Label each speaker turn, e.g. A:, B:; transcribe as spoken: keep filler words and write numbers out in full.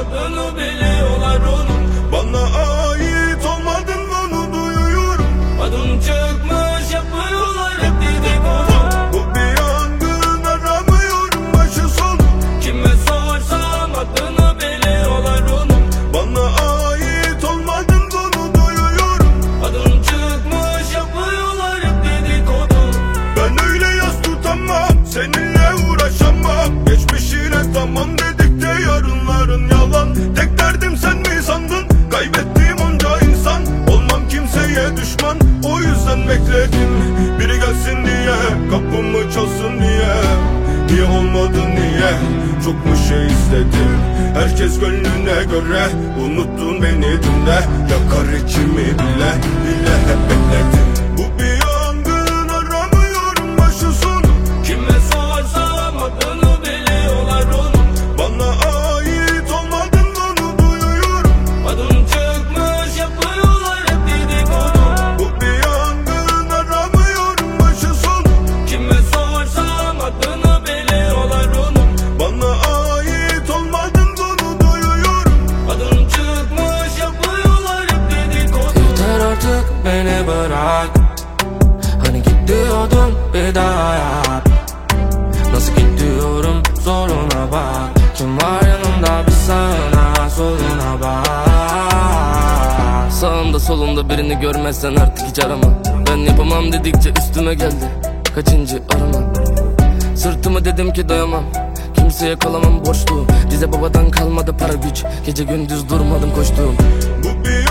A: adını biliyorlar onun.
B: Bana ait olmadın bunu duyuyorum.
A: Adım çıkmış yapıyorlar hep dedikodu.
B: Bu bir yangın, aramıyorum başı sonu.
A: Kime sorsam adını biliyorlar onun.
B: Bana ait olmadın bunu duyuyorum.
A: Adım çıkmış yapıyorlar hep dedikodu.
B: Ben öyle yas tutamam, seninle uğraşamam. Geçmişine tamam dedik de yarınların yalan. Tek derdim sen mi sandın? Kaybettiğim onca insan. Olmam kimseye düşman, o yüzden bekledim. Biri gelsin diye, kapımı çalsın diye. Niye olmadı niye? Çok mu şey istedim? Herkes gönlüne göre. Unuttun beni dünde. Yakar içimi bile bile hep bekledim. Bu bir yangın, aramıyorum başı sonu.
A: Kime sorsam adını biliyorlar onun.
B: Bana ait olmadın bunu duyuyorum.
A: Adım çıkmış yapıyorlar hep dedikodu.
B: Bu bir yangın, aramıyorum başı sonu.
A: Kime sorsam adını biliyorlar onun.
B: Bana ait olmadın bunu duyuyorum.
A: Adım çıkmış yapıyorlar hep dedikodu.
C: Yeter artık beni bırak. Hani git diyordun bir daha yap. Nasıl git diyorum zoruna bak. Kim var yanımda bir sağına soluna bak. Sağında solunda birini görmezsen artık hiç arama. Ben yapamam dedikçe üstüme geldi. Kaçıncı arama. Sırtımı dedim ki dayamam. Kimseye kalamam borçlu. Bize babadan kalmadı para güç. Gece gündüz durmadım koştum.
B: Bu bir